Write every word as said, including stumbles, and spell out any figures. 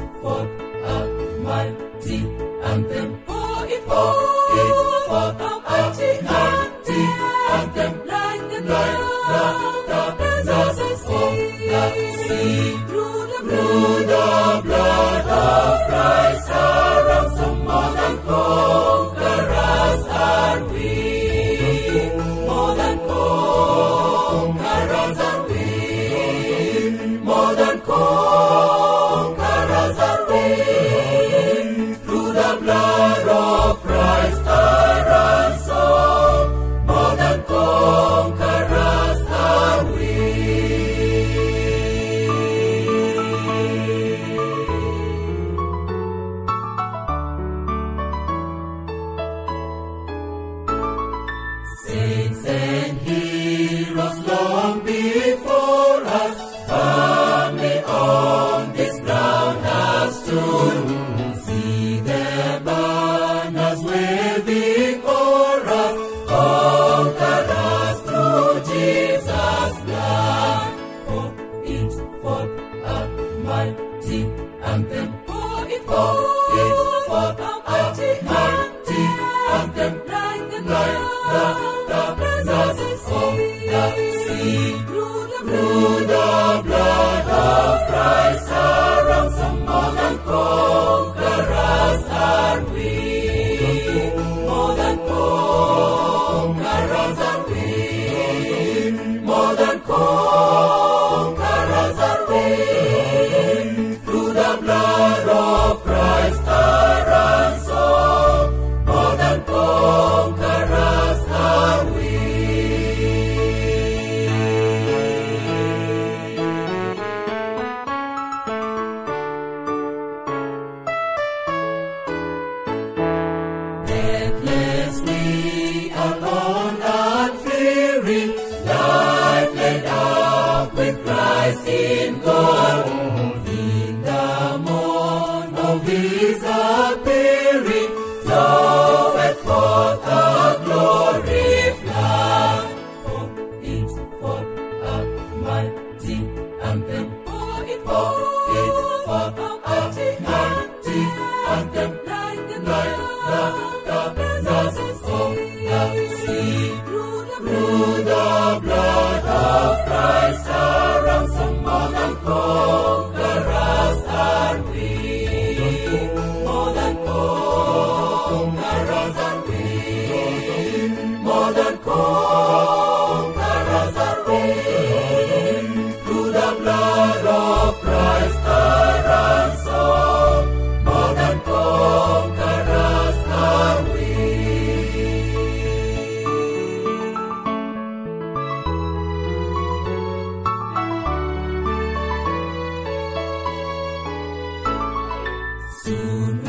fought a mighty anthem. Oh, it fought, it fought a mighty anthem, like the blood of the sea. Through the blood of Christ, our ransom more than conquerors are we. More than conquerors are we. More than conquerors are we. Through the blood of Christ, our ransom more than conquerors are we. Saints and heroes long before us, firmly on this ground have stood. See their banners waving o'er us, conquerors through Jesus' blood. Oh, it fought a mighty anthem. Oh, it fought, it fought a mighty anthem, like the blood of the sea. Through the blood of Christ, our ransom more than conquerors are we. More than conquerors are we. More than conquerors are we. Through the blood of Christ, our ransom more than conquerors are we. Deathlessly alone and fearing, life laid up with Christ in God. In the morn of His appearing, floweth forth a glory flood. Oh, it fought a mighty anthem. Oh, it fought, it fought a mighty anthem, like the blood of the sea. Through the blood of Christ, our ransom more than conquerors are we. More than conquerors are we. More than conquerors are we. Through the blood of Christ, our ransom more than conquerors are we. Soon